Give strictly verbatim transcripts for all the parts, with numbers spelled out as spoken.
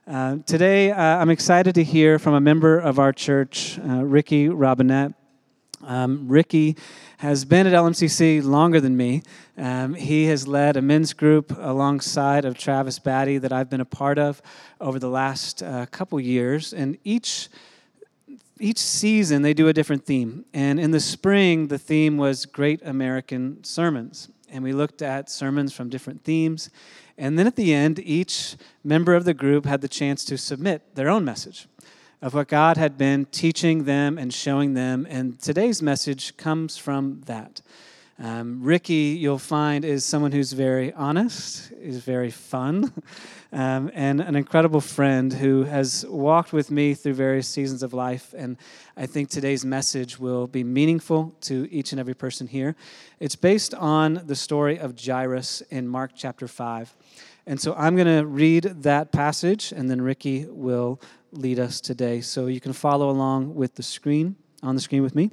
Uh, today, uh, I'm excited to hear from a member of our church, uh, Ricky Robinette. Um, Ricky has been at L M C C longer than me. Um, he has led a men's group alongside of Travis Batty that I've been a part of over the last uh, couple years. And each each season, they do a different theme. And in the spring, the theme was Great American Sermons. And we looked at sermons from different themes. And then at the end, each member of the group had the chance to submit their own message of what God had been teaching them and showing them. And today's message comes from that. Um, Ricky, you'll find, is someone who's very honest, is very fun, um, and an incredible friend who has walked with me through various seasons of life. And I think today's message will be meaningful to each and every person here. It's based on the story of Jairus in Mark chapter five. And so I'm going to read that passage, and then Ricky will lead us today. So you can follow along with the screen, on the screen with me.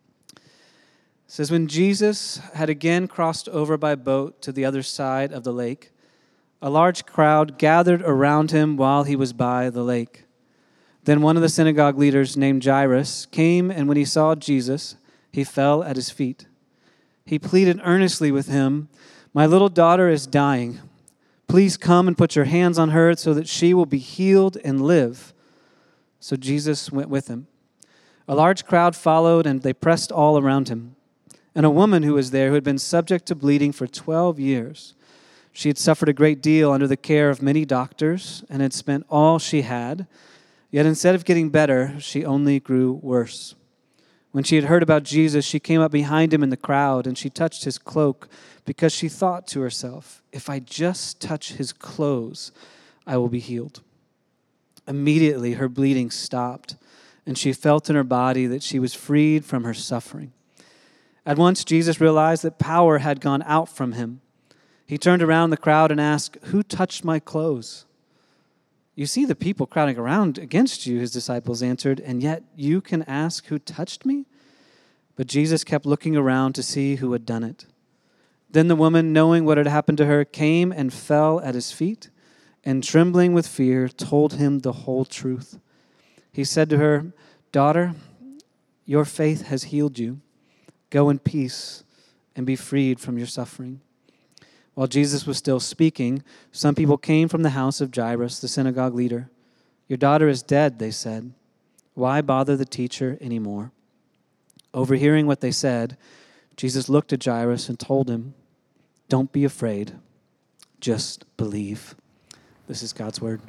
It says, when Jesus had again crossed over by boat to the other side of the lake, a large crowd gathered around him while he was by the lake. Then one of the synagogue leaders named Jairus came, and when he saw Jesus, he fell at his feet. He pleaded earnestly with him, "My little daughter is dying. Please come and put your hands on her so that she will be healed and live." So Jesus went with him. A large crowd followed, and they pressed all around him. And a woman who was there who had been subject to bleeding for twelve years. She had suffered a great deal under the care of many doctors and had spent all she had. Yet instead of getting better, she only grew worse. When she had heard about Jesus, she came up behind him in the crowd, and she touched his cloak because she thought to herself, "If I just touch his clothes, I will be healed." Immediately her bleeding stopped, and she felt in her body that she was freed from her suffering. At once Jesus realized that power had gone out from him. He turned around the crowd and asked, "Who touched my clothes?" "You see the people crowding around against you," his disciples answered, "and yet you can ask, 'Who touched me?'" But Jesus kept looking around to see who had done it. Then the woman, knowing what had happened to her, came and fell at his feet, and trembling with fear, told him the whole truth. He said to her, "Daughter, your faith has healed you. Go in peace and be freed from your suffering." While Jesus was still speaking, some people came from the house of Jairus, the synagogue leader. "Your daughter is dead," they said. "Why bother the teacher anymore?" Overhearing what they said, Jesus looked at Jairus and told him, "Don't be afraid, just believe." This is God's word.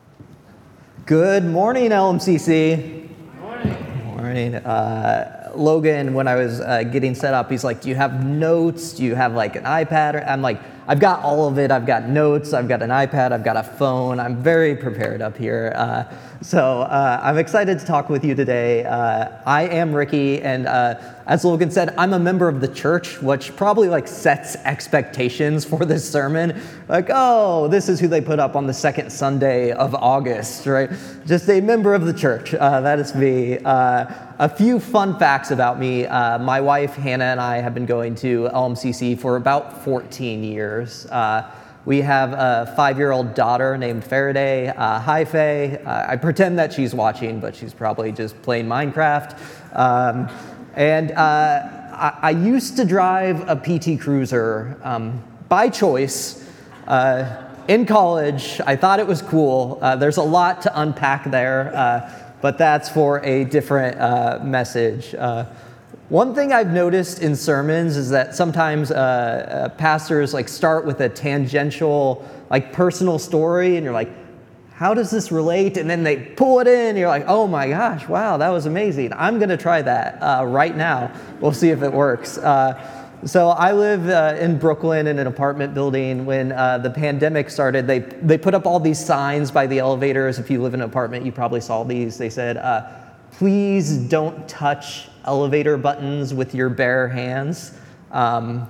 Good morning, L M C C. Morning. Morning. Uh, Logan, when I was uh, getting set up, he's like, "Do you have notes? Do you have like an iPad?" I'm like, "I've got all of it. I've got notes. I've got an iPad. I've got a phone. I'm very prepared up here." Uh, so uh, I'm excited to talk with you today. Uh, I am Ricky, and uh, as Logan said, I'm a member of the church, which probably like sets expectations for this sermon. Like, oh, this is who they put up on the second Sunday of August, right? Just a member of the church. Uh, that is me. Uh, a few fun facts about me. Uh, my wife, Hannah, and I have been going to L M C C for about fourteen years. Uh, we have a five-year-old daughter named Faraday. Uh, hi, Faye. Uh, I pretend that she's watching, but she's probably just playing Minecraft. Um, and uh, I, I used to drive a P T Cruiser um, by choice. Uh, in college, I thought it was cool. Uh, there's a lot to unpack there. Uh, But that's for a different uh, message. Uh, one thing I've noticed in sermons is that sometimes uh, uh, pastors like start with a tangential, like personal story, and you're like, "How does this relate?" And then they pull it in, and you're like, "Oh my gosh, wow, that was amazing. I'm going to try that uh, right now. We'll see if it works." Uh, So I live uh, in Brooklyn in an apartment building. When uh, the pandemic started, they they put up all these signs by the elevators. If you live in an apartment, you probably saw these. They said, uh, "Please don't touch elevator buttons with your bare hands." Um,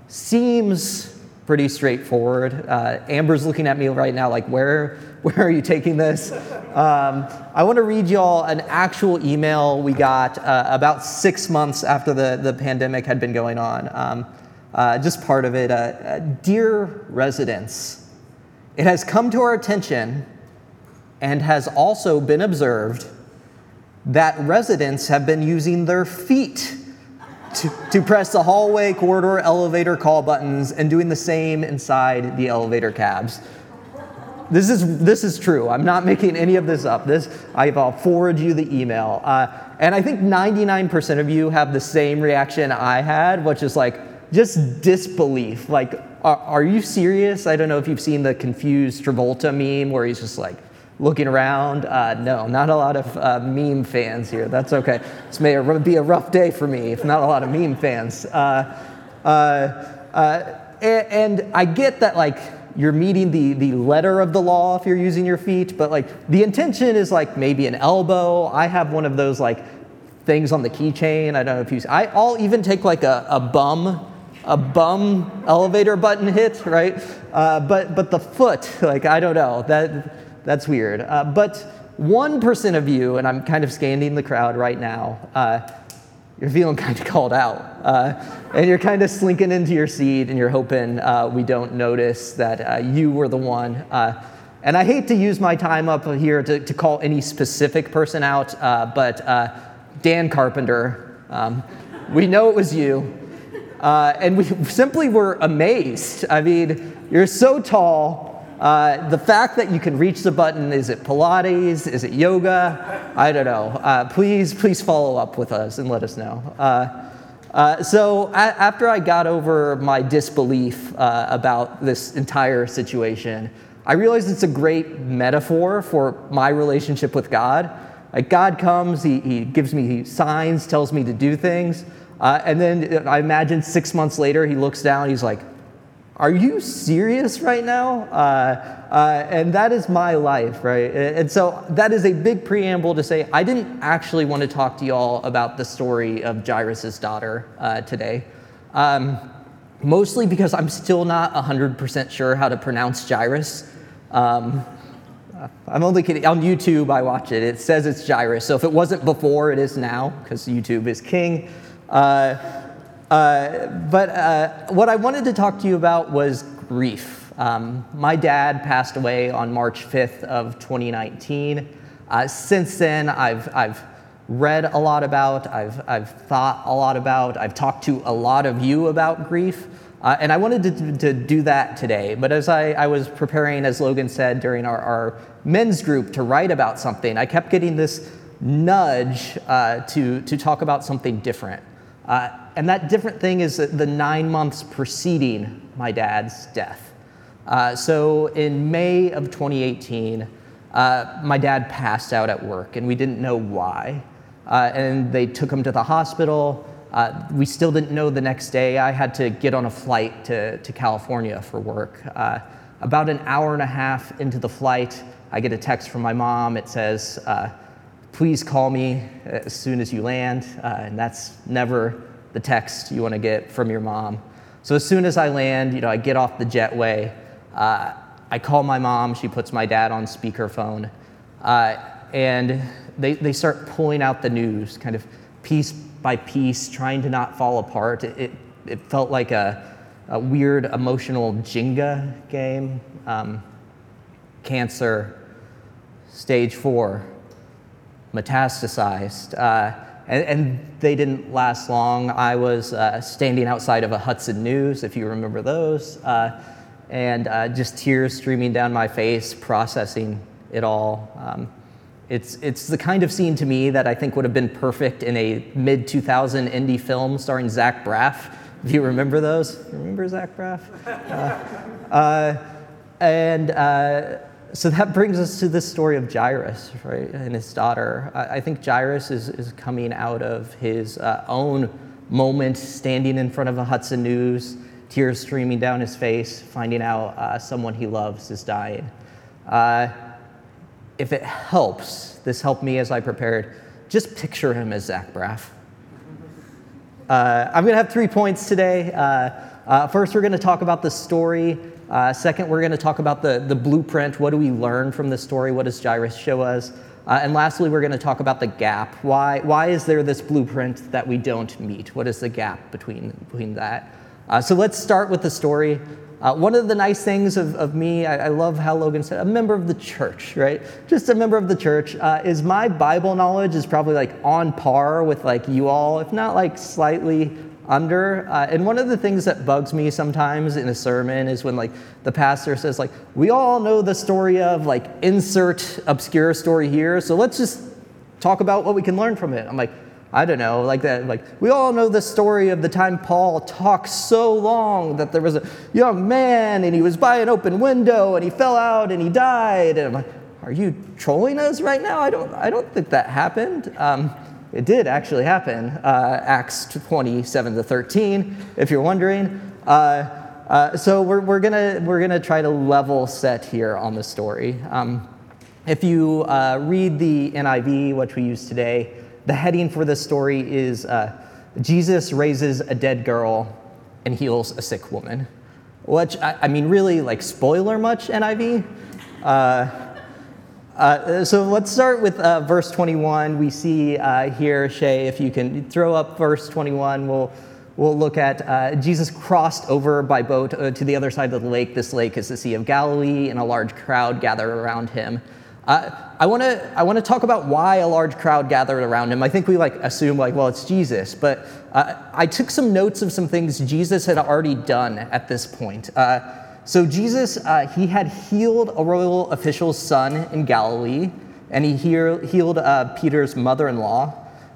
seems pretty straightforward. Uh, Amber's looking at me right now like, where, where are you taking this? Um, I want to read y'all an actual email we got uh, about six months after the, the pandemic had been going on. Um, uh, just part of it. Uh, uh, Dear residents, it has come to our attention and has also been observed that residents have been using their feet to, to press the hallway, corridor, elevator call buttons and doing the same inside the elevator cabs. This is this is true. I'm not making any of this up. This I'll forward you the email. Uh, and I think ninety-nine percent of you have the same reaction I had, which is like just disbelief. Like, are, are you serious? I don't know if you've seen the confused Travolta meme where he's just like looking around. Uh, no, not a lot of uh, meme fans here. That's okay. This may be a rough day for me if not a lot of meme fans. Uh, uh, uh, and, and I get that, like, you're meeting the, the letter of the law if you're using your feet, but like the intention is like maybe an elbow. I have one of those like things on the keychain. I don't know if you, I, I'll even take like a, a bum, a bum elevator button hit, right? Uh, but but the foot, like, I don't know, that that's weird. Uh, but one percent of you, and I'm kind of scanning the crowd right now, uh, you're feeling kind of called out. Uh, and you're kind of slinking into your seat and you're hoping uh, we don't notice that uh, you were the one. Uh, and I hate to use my time up here to, to call any specific person out, uh, but uh, Dan Carpenter, um, we know it was you. Uh, and we simply were amazed. I mean, you're so tall. Uh, the fact that you can reach the button, is it Pilates? Is it yoga? I don't know. Uh, please, please follow up with us and let us know. Uh, uh, so a- after I got over my disbelief uh, about this entire situation, I realized it's a great metaphor for my relationship with God. Like, God comes, he, he gives me signs, tells me to do things, uh, and then I imagine six months later, he looks down, he's like, are you serious right now? Uh, uh, and that is my life, right? And so that is a big preamble to say I didn't actually want to talk to y'all about the story of Jairus' daughter uh, today, um, mostly because I'm still not one hundred percent sure how to pronounce Jairus. Um, I'm only kidding. On YouTube, I watch it. It says it's Jairus. So if it wasn't before, it is now, because YouTube is king. Uh, Uh, but uh, what I wanted to talk to you about was grief. Um, my dad passed away on March fifth of twenty nineteen. Uh, since then, I've I've read a lot about, I've I've thought a lot about, I've talked to a lot of you about grief, uh, and I wanted to, to do that today. But as I, I was preparing, as Logan said, during our, our men's group to write about something, I kept getting this nudge uh, to to talk about something different. Uh, and that different thing is the nine months preceding my dad's death. Uh, so in May of twenty eighteen, uh, my dad passed out at work, and we didn't know why. Uh, and they took him to the hospital. Uh, we still didn't know the next day. I had to get on a flight to, to California for work. Uh, about an hour and a half into the flight, I get a text from my mom. It says, uh, please call me as soon as you land, uh, and that's never the text you want to get from your mom. So as soon as I land, you know, I get off the jetway, uh, I call my mom, she puts my dad on speakerphone, uh, and they, they start pulling out the news, kind of piece by piece, trying to not fall apart. It, it, it felt like a, a weird emotional Jenga game. Um, cancer, stage four, metastasized, uh, and, and they didn't last long. I was uh, standing outside of a Hudson News, if you remember those, uh, and uh, just tears streaming down my face, processing it all. Um, it's it's the kind of scene to me that I think would have been perfect in a mid two thousand indie film starring Zach Braff. If you remember those, remember Zach Braff? Uh, uh, and. Uh, So that brings us to this story of Jairus, right, and his daughter. I, I think Jairus is, is coming out of his uh, own moment, standing in front of a Hudson News, tears streaming down his face, finding out uh, someone he loves is dying. Uh, if it helps, this helped me as I prepared, just picture him as Zach Braff. Uh, I'm going to have three points today. Uh, uh, first, we're going to talk about the story. Uh, second, we're going to talk about the, the blueprint. What do we learn from the story? What does Jairus show us? Uh, and lastly, we're going to talk about the gap. Why, why is there this blueprint that we don't meet? What is the gap between, between that? Uh, so let's start with the story. Uh, one of the nice things of, of me, I, I love how Logan said, a member of the church, right? Just a member of the church, uh, is my Bible knowledge is probably like on par with like you all, if not like slightly under. Uh, and one of the things that bugs me sometimes in a sermon is when like the pastor says like, we all know the story of like insert obscure story here, so let's just talk about what we can learn from it. I'm like, I don't know, like that, like, we all know the story of the time Paul talked so long that there was a young man and he was by an open window and he fell out and he died. And I'm like, are you trolling us right now? I don't, I don't think that happened. Um, it did actually happen, uh, Acts twenty-seven to thirteen, if you're wondering. Uh, uh, so we're, we're gonna, we're gonna try to level set here on the story. Um, if you uh, read the N I V, which we use today, the heading for this story is uh, Jesus raises a dead girl and heals a sick woman, which, I, I mean, really, like, spoiler much, N I V? Uh, uh, so let's start with uh, verse twenty-one. We see uh, here, Shay, if you can throw up verse twenty-one, we'll, we'll look at uh, Jesus crossed over by boat uh, to the other side of the lake. This lake is the Sea of Galilee, and a large crowd gathered around him. Uh, I want to I want to talk about why a large crowd gathered around him. I think we like assume like, well, it's Jesus, but uh, I took some notes of some things Jesus had already done at this point. Uh, so Jesus, uh, he had healed a royal official's son in Galilee, and he heal, healed uh, Peter's mother-in-law.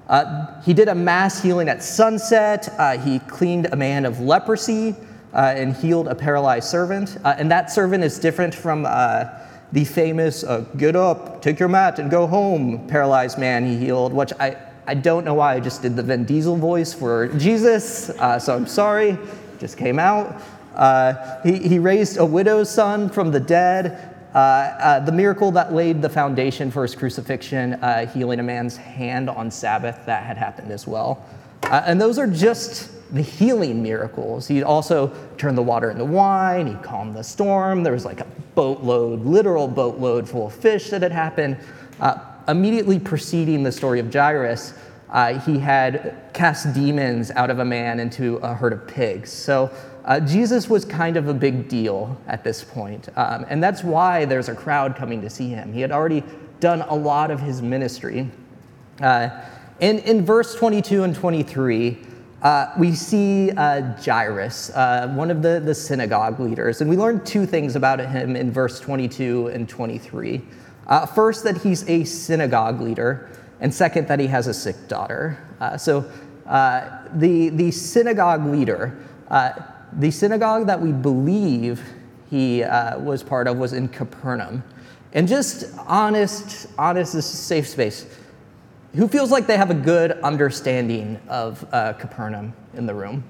Uh, he did a mass healing at sunset. Uh, he cleaned a man of leprosy uh, and healed a paralyzed servant. Uh, and that servant is different from Uh, the famous uh, get up, take your mat, and go home paralyzed man he healed, which I, I don't know why I just did the Vin Diesel voice for Jesus, uh, so I'm sorry, just came out. Uh, he, he raised a widow's son from the dead, uh, uh, the miracle that laid the foundation for his crucifixion, uh, healing a man's hand on Sabbath, that had happened as well. Uh, and those are just the healing miracles. He also turned the water into wine, he calmed the storm, there was like a boatload, literal boatload full of fish that had happened. Uh, immediately preceding the story of Jairus, uh, he had cast demons out of a man into a herd of pigs. So uh, Jesus was kind of a big deal at this point. Um, and that's why there's a crowd coming to see him. He had already done a lot of his ministry. Uh, in, in verse twenty-two and twenty-three, Uh, we see uh, Jairus, uh, one of the, the synagogue leaders, and we learn two things about him in verse twenty-two and twenty-three. Uh, first, that he's a synagogue leader, and second, that he has a sick daughter. Uh, so uh, the, the synagogue leader, uh, the synagogue that we believe he uh, was part of was in Capernaum. And just honest, honest, this is a safe space. Who feels like they have a good understanding of uh, Capernaum in the room?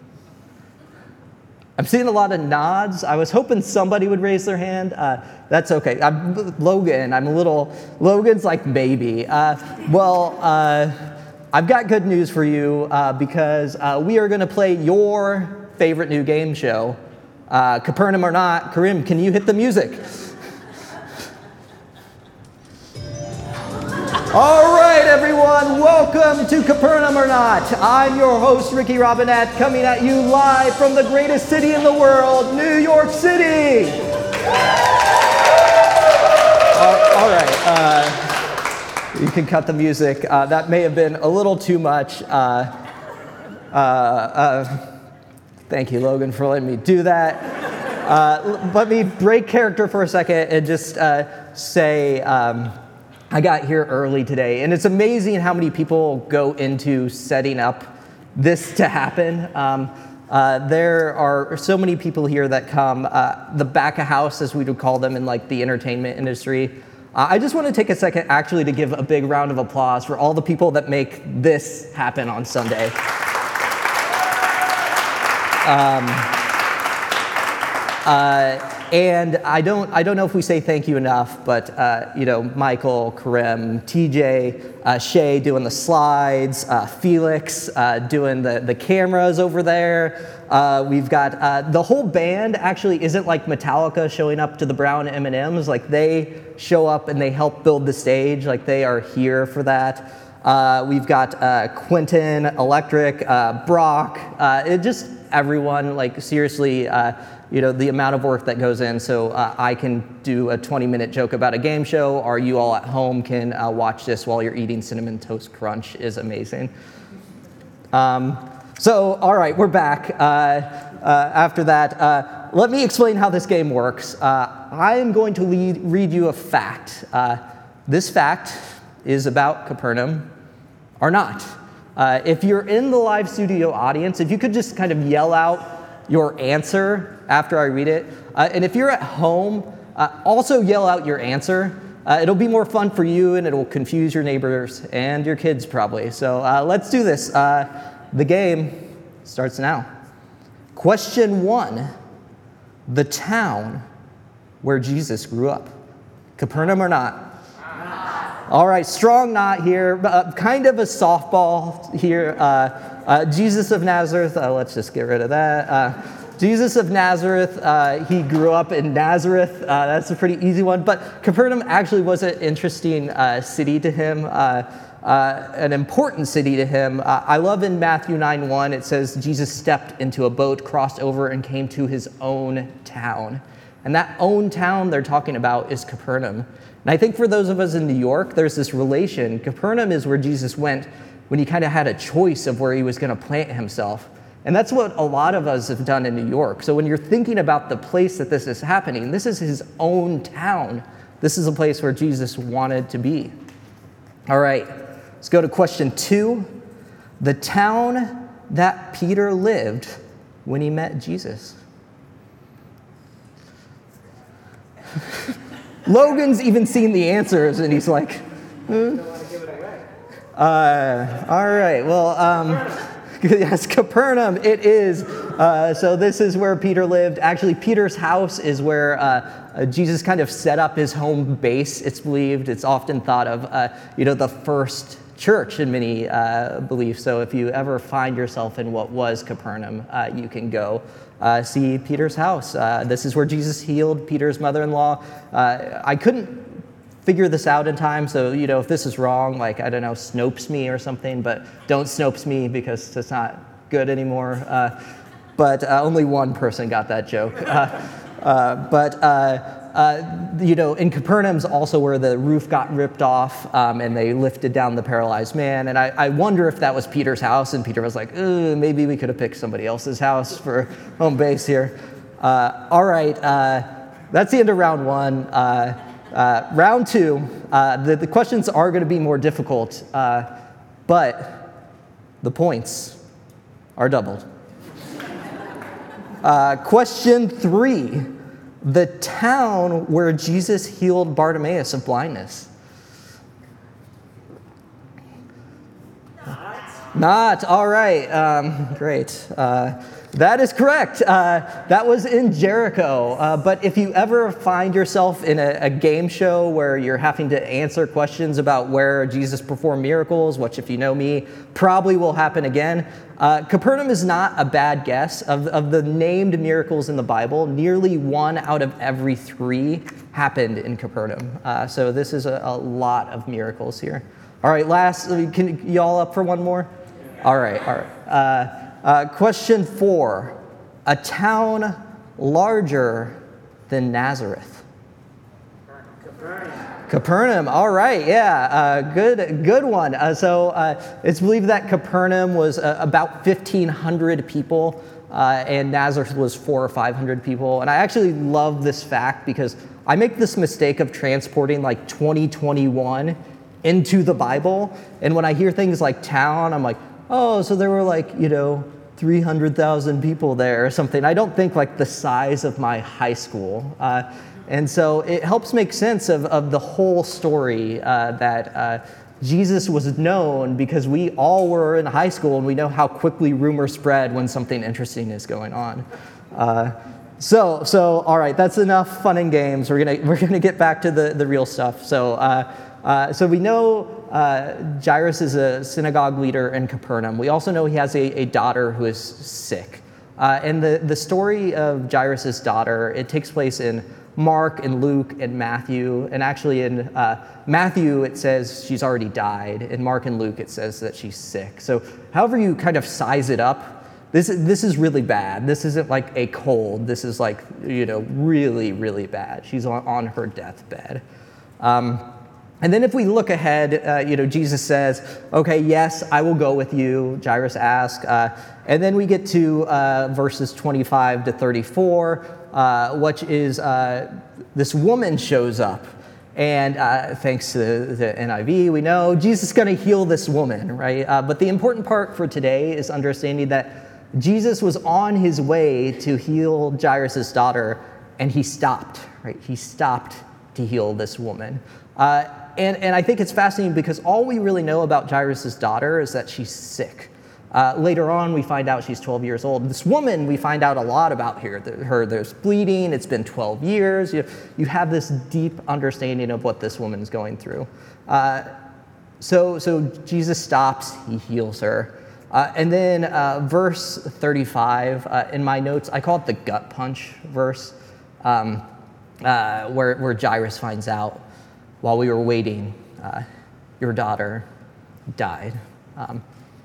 I'm seeing a lot of nods. I was hoping somebody would raise their hand. Uh, that's okay. I'm, Logan, I'm a little, Logan's like maybe. Uh, well, uh, I've got good news for you uh, because uh, we are going to play your favorite new game show, uh, Capernaum or Not. Karim, can you hit the music? All right, everyone, welcome to Capernaum or Not. I'm your host, Ricky Robinette, coming at you live from the greatest city in the world, New York City. Uh, all right, uh, you can cut the music. Uh, that may have been a little too much. Uh, uh, uh, thank you, Logan, for letting me do that. Uh, let me break character for a second and just uh, say, um, I got here early today, and it's amazing how many people go into setting up this to happen. Um, uh, there are so many people here that come, uh, the back of house, as we would call them in like the entertainment industry. Uh, I just want to take a second actually to give a big round of applause for all the people that make this happen on Sunday. Um, uh, And I don't, I don't know if we say thank you enough, but uh, you know, Michael, Karim, T J, uh, Shay doing the slides, uh, Felix uh, doing the, the cameras over there. Uh, we've got uh, the whole band actually isn't like Metallica showing up to the Brown M and M's. Like they show up and they help build the stage. Like they are here for that. Uh, we've got uh, Quentin, Electric, uh, Brock, uh, it just everyone. Like seriously. Uh, you know, the amount of work that goes in. So uh, I can do a twenty minute joke about a game show, or you all at home can uh, watch this while you're eating Cinnamon Toast Crunch. Is amazing. Um, so, all right, we're back. Uh, uh, after that, uh, let me explain how this game works. Uh, I am going to lead, read you a fact. Uh, this fact is about Capernaum or not. Uh, if you're in the live studio audience, if you could just kind of yell out your answer after I read it. Uh, and if you're at home, uh, also yell out your answer. Uh, it'll be more fun for you, and it'll confuse your neighbors and your kids probably. So uh, let's do this. Uh, the game starts now. Question one, the town where Jesus grew up. Capernaum or not? All right, strong not here, uh, kind of a softball here. Uh, uh, Jesus of Nazareth, uh, let's just get rid of that. Uh, Jesus of Nazareth, uh, he grew up in Nazareth. Uh, that's a pretty easy one, but Capernaum actually was an interesting uh, city to him, uh, uh, an important city to him. Uh, I love in Matthew nine one, it says Jesus stepped into a boat, crossed over, and came to his own town. And that own town they're talking about is Capernaum. And I think for those of us in New York, there's this relation. Capernaum is where Jesus went when he kind of had a choice of where he was going to plant himself. And that's what a lot of us have done in New York. So when you're thinking about the place that this is happening, this is his own town. This is a place where Jesus wanted to be. All right, let's go to question two. The town that Peter lived when he met Jesus. Logan's even seen the answers, and he's like, hmm. uh, all right, well, um, yes, Capernaum, it is. Uh, so this is where Peter lived. Actually, Peter's house is where uh, uh, Jesus kind of set up his home base, it's believed. It's often thought of, uh, you know, the first church in many uh, beliefs. So if you ever find yourself in what was Capernaum, uh, you can go uh, see Peter's house. Uh, this is where Jesus healed Peter's mother-in-law. Uh, I couldn't figure this out in time, so you know if this is wrong, like I don't know, Snopes me or something, but don't Snopes me because it's not good anymore. Uh, but uh, only one person got that joke. Uh, uh, but uh, uh, you know, in Capernaum's also where the roof got ripped off um, and they lifted down the paralyzed man. And I, I wonder if that was Peter's house, and Peter was like, maybe we could have picked somebody else's house for home base here. Uh, all right, uh, that's the end of round one. Uh, Uh, round two, uh, the, the questions are going to be more difficult, uh, but the points are doubled. Uh, question three, the town where Jesus healed Bartimaeus of blindness. Not. Not, all right, um, great. Uh, That is correct. Uh, that was in Jericho. Uh, but if you ever find yourself in a, a game show where you're having to answer questions about where Jesus performed miracles, which if you know me, probably will happen again, uh, Capernaum is not a bad guess. Of, of the named miracles in the Bible, nearly one out of every three happened in Capernaum. Uh, so this is a, a lot of miracles here. All right, last, can y'all up for one more? All right, all right. Uh, Uh, question four, a town larger than Nazareth. Capernaum. Capernaum, all right, yeah, uh, good good one. Uh, so uh, it's believed that Capernaum was uh, about fifteen hundred people, uh, and Nazareth was four or five hundred people. And I actually love this fact because I make this mistake of transporting like twenty twenty-one into the Bible, and when I hear things like town, I'm like, oh, so there were like, you know, three hundred thousand people there or something. I don't think like the size of my high school. Uh, and so it helps make sense of, of the whole story uh, that uh, Jesus was known because we all were in high school and we know how quickly rumors spread when something interesting is going on. Uh, so, so all right, that's enough fun and games. We're gonna, we're gonna get back to the, the real stuff. So, uh, Uh, so we know uh, Jairus is a synagogue leader in Capernaum. We also know he has a, a daughter who is sick. Uh, and the, the story of Jairus' daughter, it takes place in Mark and Luke and Matthew. And actually in uh, Matthew, it says she's already died. In Mark and Luke, it says that she's sick. So however you kind of size it up, this, this is really bad. This isn't like a cold. This is like, you know, really, really bad. She's on, on her deathbed. Um, and then if we look ahead, uh, you know, Jesus says, okay, yes, I will go with you, Jairus asks. Uh, and then we get to uh, verses twenty-five to thirty-four, uh, which is uh, this woman shows up. And uh, thanks to the N I V, we know Jesus is going to heal this woman, right? Uh, but the important part for today is understanding that Jesus was on his way to heal Jairus' daughter, and he stopped, right? He stopped to heal this woman. Uh, and, and I think it's fascinating because all we really know about Jairus' daughter is that she's sick. Uh, later on, we find out she's twelve years old. This woman, we find out a lot about here. Her, there's bleeding. It's been twelve years. You, you have this deep understanding of what this woman's going through. Uh, so, so Jesus stops. He heals her. Uh, and then uh, verse thirty-five, uh, in my notes, I call it the gut punch verse, um, uh, where, where Jairus finds out, while we were waiting, uh, your daughter died. Um,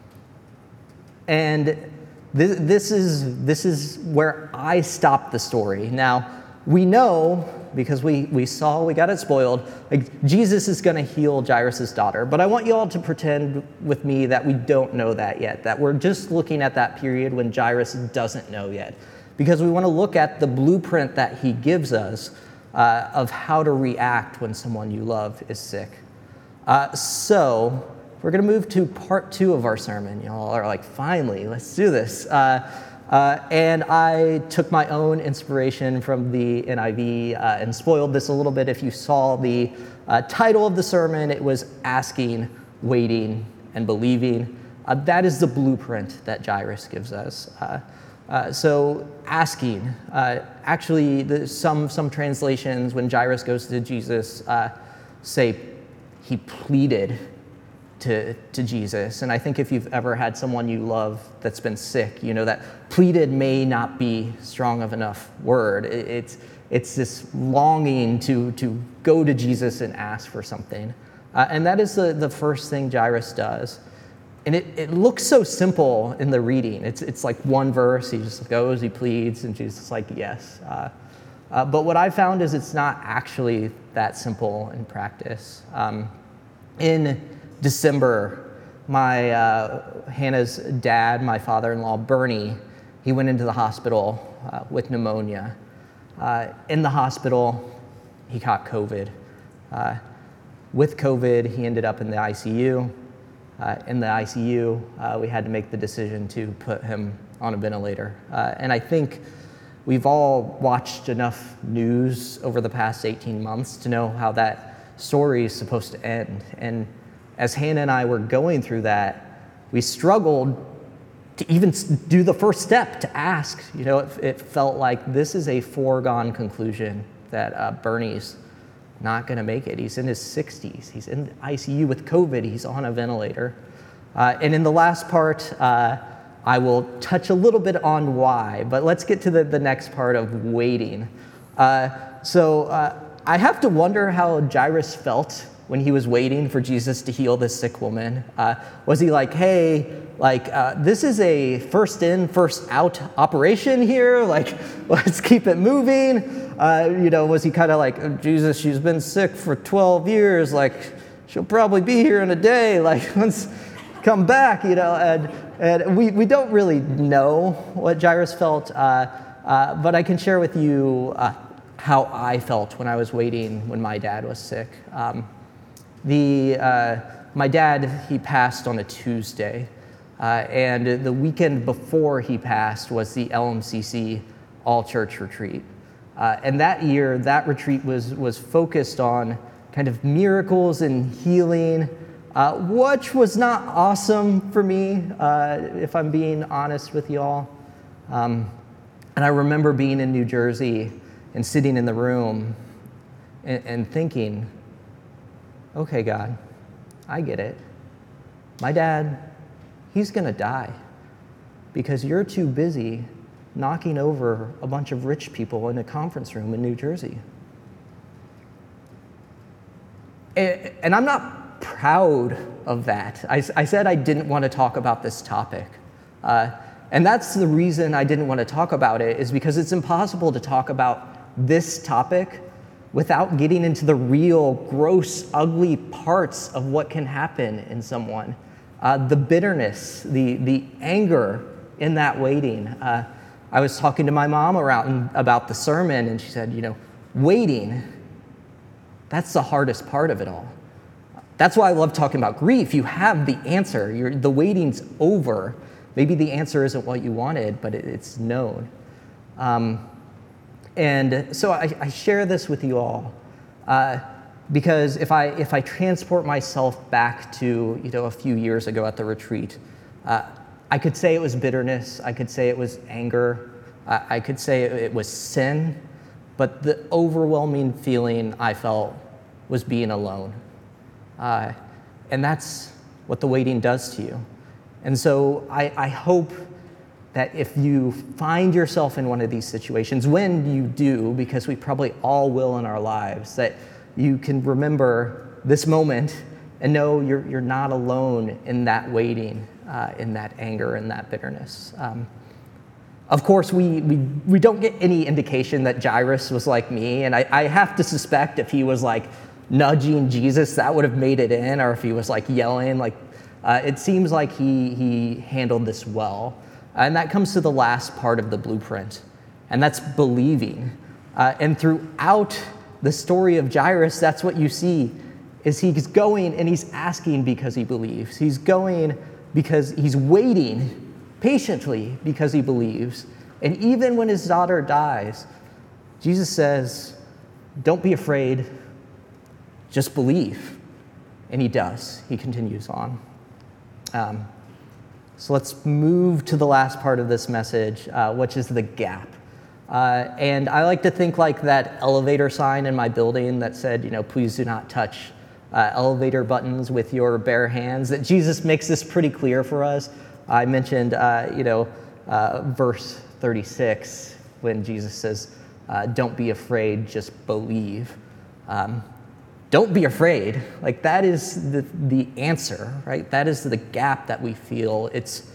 And this, this is this is where I stopped the story. Now, we know, because we, we saw, we got it spoiled, like Jesus is going to heal Jairus' daughter. But I want you all to pretend with me that we don't know that yet, that we're just looking at that period when Jairus doesn't know yet. Because we want to look at the blueprint that he gives us uh, of how to react when someone you love is sick. Uh, so... We're going to move to part two of our sermon. Y'all are like, finally, let's do this. Uh, uh, and I took my own inspiration from the N I V uh, and spoiled this a little bit. If you saw the uh, title of the sermon, it was Asking, Waiting, and Believing. Uh, that is the blueprint that Jairus gives us. Uh, uh, so asking, uh, actually, the, some, some translations, when Jairus goes to Jesus, uh, say he pleaded To, to Jesus. And I think if you've ever had someone you love that's been sick, you know that pleaded may not be strong of enough word. It, it's it's this longing to, to go to Jesus and ask for something. Uh, and that is the, the first thing Jairus does. And it, it looks so simple in the reading. It's, it's like one verse, he just goes, he pleads, and Jesus is like, yes. Uh, uh, but what I found is it's not actually that simple in practice. Um, in December, my uh, Hannah's dad, my father-in-law, Bernie, he went into the hospital uh, with pneumonia. Uh, in the hospital, he caught COVID. Uh, with COVID, he ended up in the I C U. Uh, in the I C U, uh, we had to make the decision to put him on a ventilator. Uh, and I think we've all watched enough news over the past eighteen months to know how that story is supposed to end. And as Hannah and I were going through that, we struggled to even do the first step, to ask. You know, it, it felt like this is a foregone conclusion that uh, Bernie's not going to make it. He's in his sixties. He's in the I C U with COVID. He's on a ventilator. Uh, and in the last part, uh, I will touch a little bit on why, but let's get to the, the next part of waiting. Uh, so uh, I have to wonder how Jairus felt when he was waiting for Jesus to heal this sick woman. Uh, was he like, hey, like, uh, this is a first in, first out operation here? Like, let's keep it moving. Uh, you know, was he kind of like, oh, Jesus, she's been sick for twelve years. Like, she'll probably be here in a day. Like, let's come back, you know. And, and we, we don't really know what Jairus felt, uh, uh, but I can share with you uh, how I felt when I was waiting when my dad was sick. Um, The uh, my dad, he passed on a Tuesday, uh, and the weekend before he passed was the L M C C all-church retreat. Uh, and that year, that retreat was was focused on kind of miracles and healing, uh, which was not awesome for me, uh, if I'm being honest with y'all. Um, and I remember being in New Jersey and sitting in the room and, and thinking, okay, God, I get it. My dad, he's gonna die because you're too busy knocking over a bunch of rich people in a conference room in New Jersey. And I'm not proud of that. I, I said I didn't want to talk about this topic. Uh, and that's the reason I didn't want to talk about it, is because it's impossible to talk about this topic without getting into the real, gross, ugly parts of what can happen in someone. Uh, the bitterness, the, the anger in that waiting. Uh, I was talking to my mom around about the sermon, and she said, you know, waiting, that's the hardest part of it all. That's why I love talking about grief. You have the answer. You're, the waiting's over. Maybe the answer isn't what you wanted, but it, it's known. Um, and so I, I share this with you all uh, because if I if I transport myself back to you know a few years ago at the retreat, uh, I could say it was bitterness. I could say it was anger. Uh, I could say it, it was sin. But the overwhelming feeling I felt was being alone. Uh, and that's what the waiting does to you. And so I, I hope that if you find yourself in one of these situations, when you do, because we probably all will in our lives, that you can remember this moment and know you're, you're not alone in that waiting, uh, in that anger, in that bitterness. Um, Of course, we, we we don't get any indication that Jairus was like me, and I, I have to suspect if he was like nudging Jesus, that would have made it in, or if he was like yelling, like uh, it seems like he he handled this well. And that comes to the last part of the blueprint, and that's believing. Uh, and throughout the story of Jairus, that's what you see, is he's going and he's asking because he believes. He's going because he's waiting patiently because he believes. And even when his daughter dies, Jesus says, don't be afraid, just believe. And he does. He continues on. Um, so let's move to the last part of this message, uh, which is the gap. Uh, and I like to think like that elevator sign in my building that said, you know, please do not touch uh, elevator buttons with your bare hands, that Jesus makes this pretty clear for us. I mentioned, uh, you know, uh, verse thirty-six, when Jesus says, uh, don't be afraid, just believe. Um, don't be afraid. Like, that is the, the answer, right? That is the gap that we feel. It's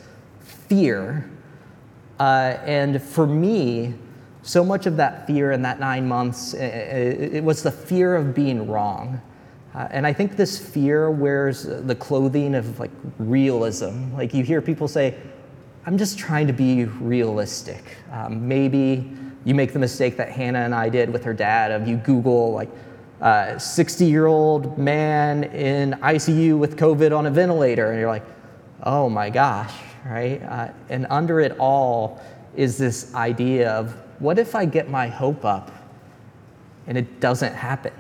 fear. Uh, and for me, so much of that fear in that nine months, it, it was the fear of being wrong. Uh, and I think this fear wears the clothing of like realism. Like, you hear people say, I'm just trying to be realistic. Um, maybe you make the mistake that Hannah and I did with her dad of you Google like uh, sixty-year-old man in I C U with COVID on a ventilator, and you're like, oh my gosh, right? Uh, and under it all is this idea of, what if I get my hope up and it doesn't happen?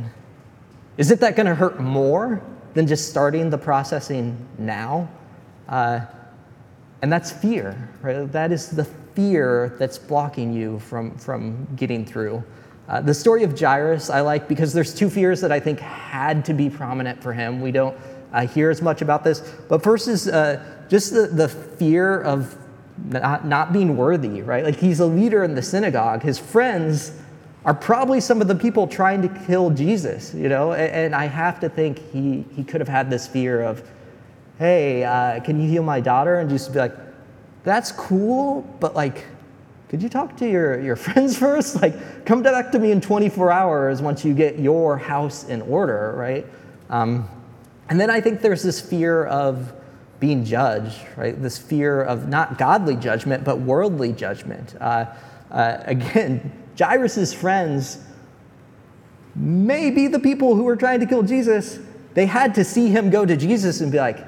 Is it that going to hurt more than just starting the processing now? Uh, and that's fear, right? That is the fear that's blocking you from, from getting through. Uh, the story of Jairus I like because there's two fears that I think had to be prominent for him. We don't uh, hear as much about this. But first is uh, just the, the fear of not, not being worthy, right? Like, he's a leader in the synagogue. His friends are probably some of the people trying to kill Jesus, you know? And, and I have to think he, he could have had this fear of, hey, uh, can you heal my daughter? And just be like, that's cool, but like, could you talk to your, your friends first? Like, come back to me in twenty-four hours once you get your house in order, right? Um, and then I think there's this fear of being judged, right? This fear of not godly judgment, but worldly judgment. Uh, uh, again, Jairus' friends, maybe the people who were trying to kill Jesus, they had to see him go to Jesus and be like,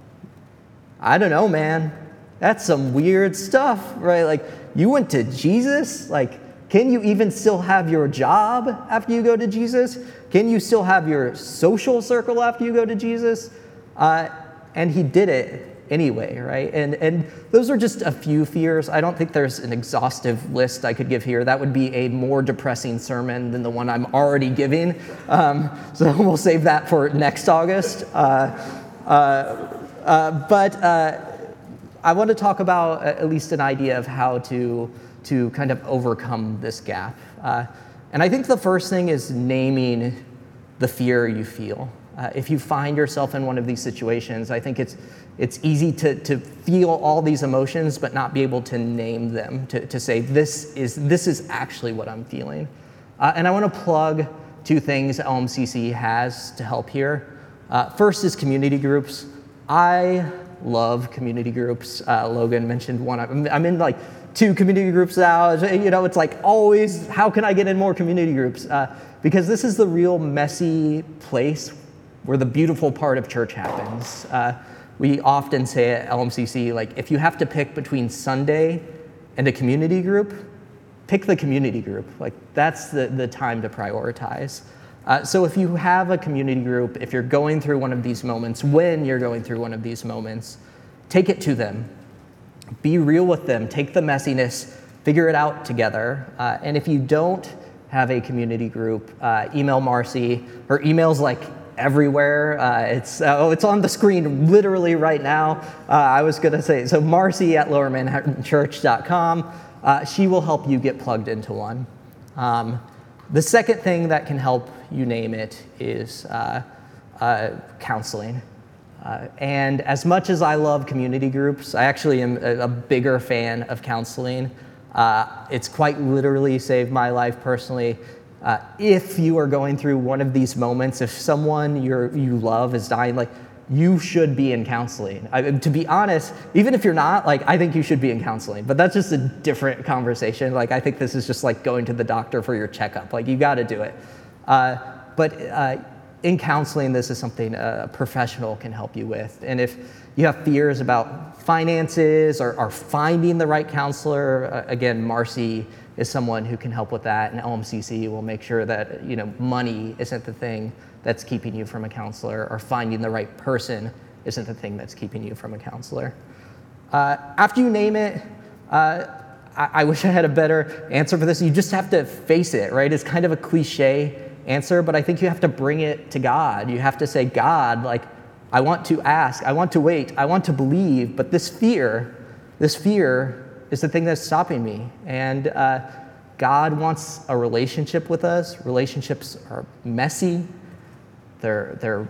I don't know, man, that's some weird stuff, right? Like, you went to Jesus? Like, can you even still have your job after you go to Jesus? Can you still have your social circle after you go to Jesus? Uh, and he did it anyway, right? And and those are just a few fears. I don't think there's an exhaustive list I could give here. That would be a more depressing sermon than the one I'm already giving. Um, so we'll save that for next August. Uh, uh, uh, but uh, I want to talk about at least an idea of how to, to kind of overcome this gap. Uh, and I think the first thing is naming the fear you feel. Uh, if you find yourself in one of these situations, I think it's it's easy to, to feel all these emotions but not be able to name them, to, to say this is this is actually what I'm feeling. Uh, and I want to plug two things L M C C has to help here. Uh, first is community groups. I love community groups. Uh, Logan mentioned one. I'm, I'm in like two community groups now. You know, it's like always, how can I get in more community groups? Uh, because this is the real messy place where the beautiful part of church happens. Uh, we often say at L M C C, like, if you have to pick between Sunday and a community group, pick the community group. Like, that's the, the time to prioritize. Uh, so if you have a community group, if you're going through one of these moments, when you're going through one of these moments, take it to them. Be real with them. Take the messiness, figure it out together. Uh, and if you don't have a community group, uh, email Marcy. Her email's like everywhere. Uh, it's uh, oh, it's on the screen literally right now. Uh, I was gonna say, so Marcy at lower manhattan church dot com. Uh, she will help you get plugged into one. Um, the second thing that can help you name it is uh, uh, counseling. Uh, and as much as I love community groups, I actually am a, a bigger fan of counseling. Uh, it's quite literally saved my life personally. Uh, if you are going through one of these moments, if someone you're, you love is dying, like, you should be in counseling. I, to be honest, even if you're not, like, I think you should be in counseling, but that's just a different conversation. Like, I think this is just like going to the doctor for your checkup. Like, you gotta do it. Uh, but uh, in counseling, this is something a professional can help you with. And if you have fears about finances or, or finding the right counselor, uh, again, Marcy is someone who can help with that, and L M C C will make sure that, you know, money isn't the thing that's keeping you from a counselor, or finding the right person isn't the thing that's keeping you from a counselor. Uh, after you name it, uh, I, I wish I had a better answer for this. You just have to face it, right? It's kind of a cliche answer, but I think you have to bring it to God. You have to say, God, like, I want to ask, I want to wait, I want to believe, but this fear, this fear is the thing that's stopping me. And uh, God wants a relationship with us. Relationships are messy, they're, they're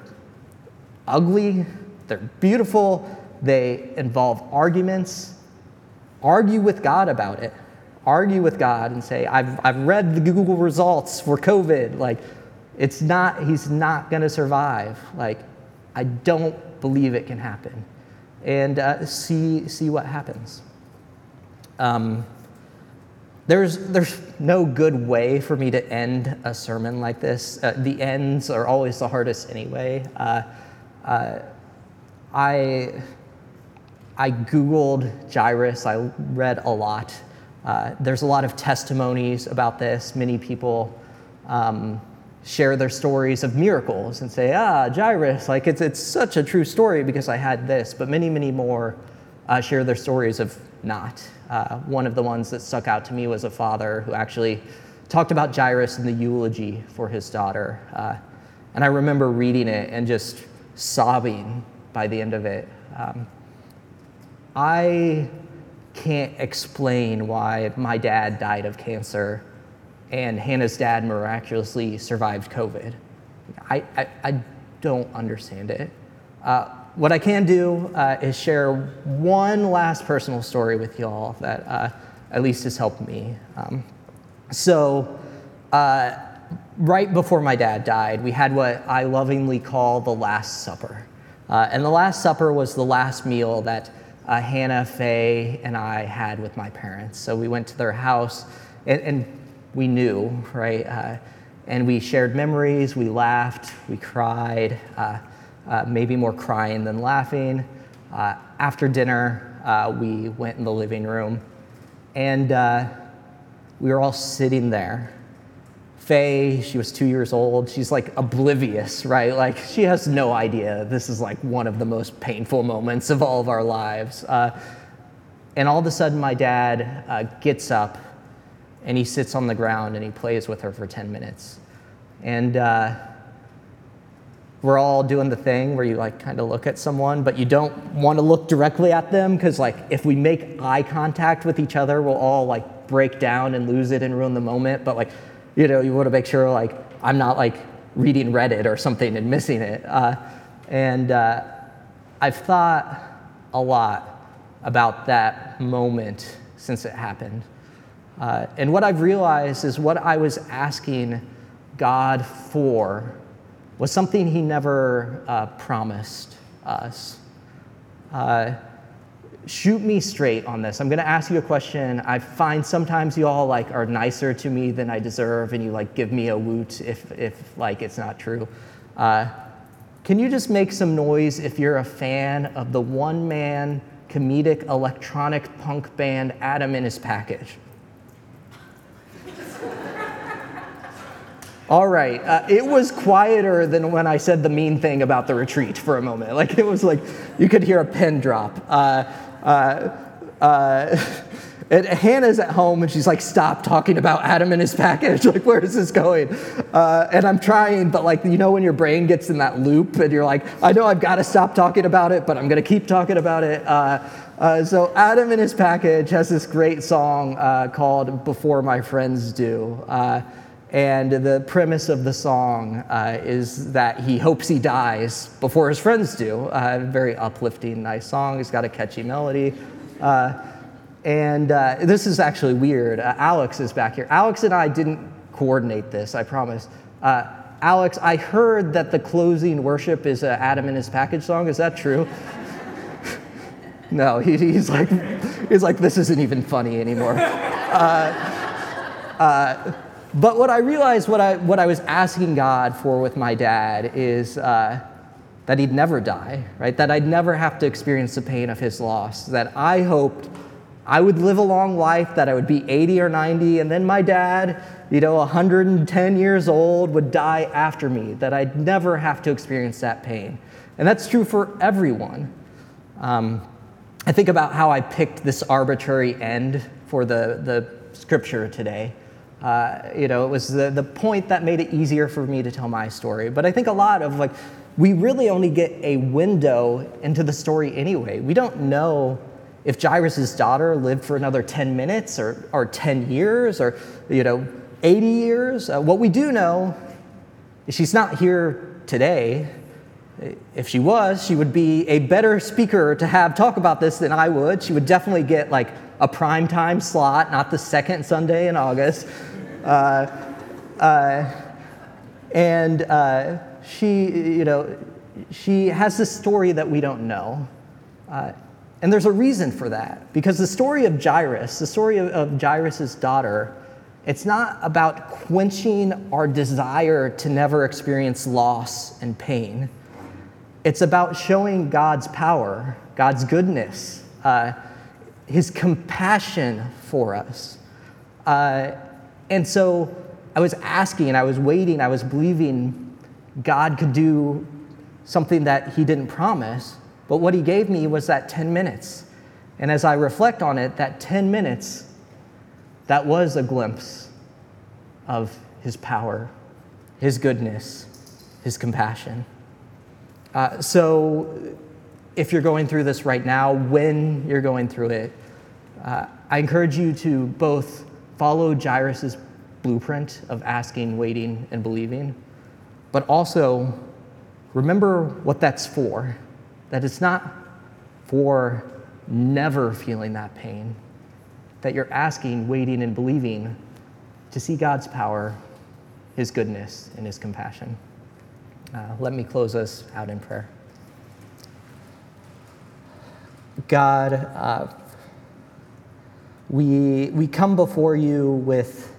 ugly, they're beautiful, they involve arguments. Argue with God about it. Argue with God and say, I've, I've read the Google results for COVID. Like, it's not, he's not gonna survive. Like, I don't believe it can happen. And uh, see, see what happens. Um, there's, there's no good way for me to end a sermon like this. Uh, the ends are always the hardest anyway. Uh, uh, I, I Googled Jairus. I read a lot. Uh, there's a lot of testimonies about this. Many people um, share their stories of miracles and say, ah, Jairus, like it's, it's such a true story because I had this. But many, many more uh, share their stories of not. Uh, one of the ones that stuck out to me was a father who actually talked about Jairus in the eulogy for his daughter. Uh, and I remember reading it and just sobbing by the end of it. Um, I can't explain why my dad died of cancer and Hannah's dad miraculously survived COVID. I, I, I don't understand it. Uh, what I can do uh, is share one last personal story with y'all that uh, at least has helped me. Um, so uh, right before my dad died, we had what I lovingly call the Last Supper. Uh, and the Last Supper was the last meal that Uh, Hannah, Faye, and I had with my parents. So we went to their house, and, and we knew, right? Uh, and we shared memories, we laughed, we cried, uh, uh, maybe more crying than laughing. Uh, after dinner, uh, we went in the living room, and uh, we were all sitting there. Faye, she was two years old. She's like oblivious, right? Like she has no idea. This is like one of the most painful moments of all of our lives. Uh, and all of a sudden my dad uh, gets up and he sits on the ground and he plays with her for ten minutes. And uh, we're all doing the thing where you like kind of look at someone, but you don't want to look directly at them because like if we make eye contact with each other, we'll all like break down and lose it and ruin the moment. But like, you know, you want to make sure, like, I'm not, like, reading Reddit or something and missing it. Uh, and uh, I've thought a lot about that moment since it happened. Uh, and what I've realized is what I was asking God for was something he never uh, promised us. Uh, shoot me straight on this. I'm going to ask you a question. I find sometimes you all like are nicer to me than I deserve, and you like give me a woot if if like it's not true. Uh, can you just make some noise if you're a fan of the one-man comedic electronic punk band Adam and His Package? All right, uh, it was quieter than when I said the mean thing about the retreat for a moment. Like it was like you could hear a pin drop. Uh, uh, uh, and Hannah's at home and she's like, "Stop talking about Adam and His Package. Like, where is this going?" Uh, and I'm trying, but like you know when your brain gets in that loop and you're like, "I know I've got to stop talking about it, but I'm going to keep talking about it." Uh, uh, so Adam and His Package has this great song uh, called "Before My Friends Do." Uh, And the premise of the song uh, is that he hopes he dies before his friends do. Uh, very uplifting, nice song. It's got a catchy melody. Uh, and uh, this is actually weird. Uh, Alex is back here. Alex and I didn't coordinate this, I promise. Uh, Alex, I heard that the closing worship is an Adam and His Package song. Is that true? No, he, he's like, he's like, this isn't even funny anymore. Uh, uh, But what I realized, what I what I was asking God for with my dad is uh, that he'd never die, right? That I'd never have to experience the pain of his loss. That I hoped I would live a long life, that I would be eighty or ninety, and then my dad, you know, one hundred ten years old, would die after me. That I'd never have to experience that pain. And that's true for everyone. Um, I think about how I picked this arbitrary end for the, the scripture today. Uh, you know, it was the, the point that made it easier for me to tell my story. But I think a lot of, like, we really only get a window into the story anyway. We don't know if Jairus' daughter lived for another ten minutes or, or ten years or, you know, eighty years. Uh, what we do know is she's not here today. If she was, she would be a better speaker to have talk about this than I would. She would definitely get, like, a primetime slot, not the second Sunday in August. Uh, uh, and uh, she, you know, she has this story that we don't know. Uh, and there's a reason for that. Because the story of Jairus, the story of, of Jairus' daughter, it's not about quenching our desire to never experience loss and pain. It's about showing God's power, God's goodness, uh, His compassion for us. Uh, and so I was asking, I was waiting, I was believing God could do something that he didn't promise, but what he gave me was that ten minutes. And as I reflect on it, that ten minutes, that was a glimpse of his power, his goodness, his compassion. Uh, so if you're going through this right now, when you're going through it, uh, I encourage you to both follow Jairus' blueprint of asking, waiting, and believing, but also remember what that's for, that it's not for never feeling that pain, that you're asking, waiting, and believing to see God's power, his goodness, and his compassion. Uh, let me close us out in prayer. God, uh, we, we come before you with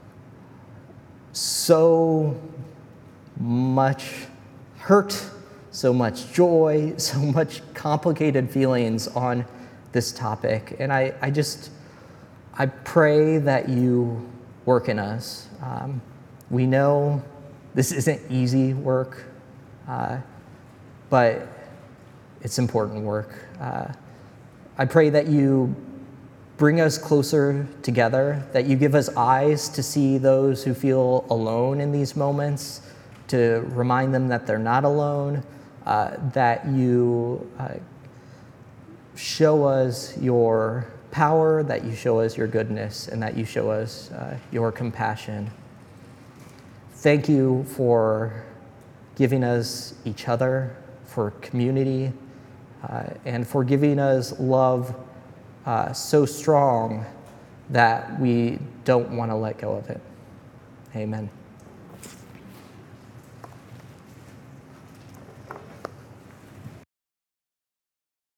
so much hurt, so much joy, so much complicated feelings on this topic. And I, I just, I pray that you work in us. Um, we know this isn't easy work, uh, but it's important work. Uh, I pray that you bring us closer together, that you give us eyes to see those who feel alone in these moments, to remind them that they're not alone, uh, that you uh, show us your power, that you show us your goodness, and that you show us uh, your compassion. thank you for giving us each other, for community, uh, and for giving us love uh, so strong that we don't want to let go of it. Amen.